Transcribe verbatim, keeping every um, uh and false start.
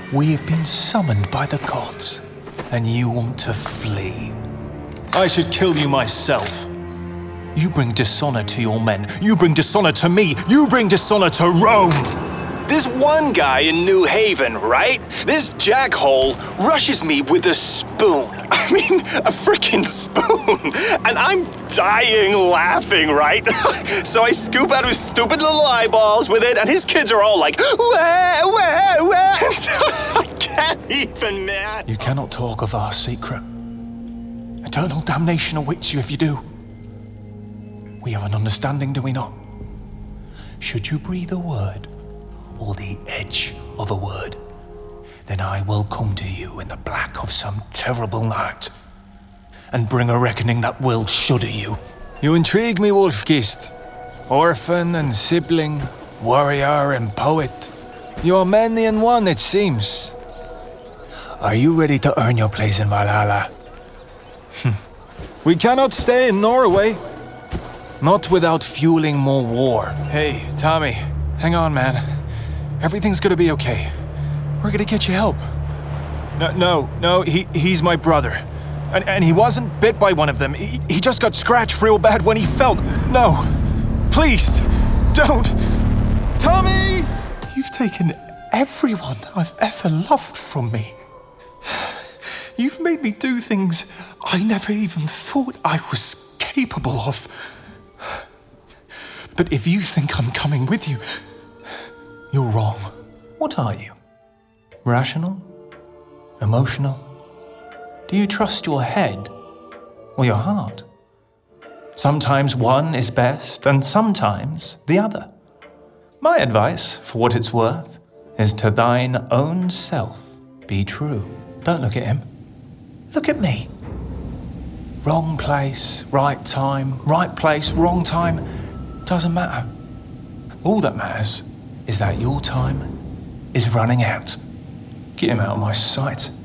We have been summoned by the gods, and you want to flee. I should kill you myself. You bring dishonor to your men. You bring dishonor to me. You bring dishonor to Rome. This one guy in New Haven, right? This jackhole rushes me with a spoon. I mean, a freaking spoon. And I'm dying laughing, right? So I scoop out his stupid little eyeballs with it, and his kids are all like, wah, wah, wah. I can't even, man. You cannot talk of our secret. Eternal damnation awaits you if you do. We have an understanding, do we not? Should you breathe a word, or the edge of a word, then I will come to you in the black of some terrible night and bring a reckoning that will shudder you. You intrigue me, Wolf-Kissed. Orphan and sibling, warrior and poet. You're many in one, it seems. Are you ready to earn your place in Valhalla? We cannot stay in Norway. Not without fueling more war. Hey, Tommy, hang on, man. Everything's gonna be okay. We're gonna get you help. No, no, no, he, he's my brother. And, and he wasn't bit by one of them. He, he just got scratched real bad when he fell. No, please, don't. Tommy! You've taken everyone I've ever loved from me. You've made me do things I never even thought I was capable of. But if you think I'm coming with you, you're wrong. What are you? Rational? Emotional? Do you trust your head or your heart? Sometimes one is best and sometimes the other. My advice, for what it's worth, is to thine own self be true. Don't look at him. Look at me. Wrong place, right time, right place, wrong time. Doesn't matter. All that matters is that your time is running out. Get him out of my sight.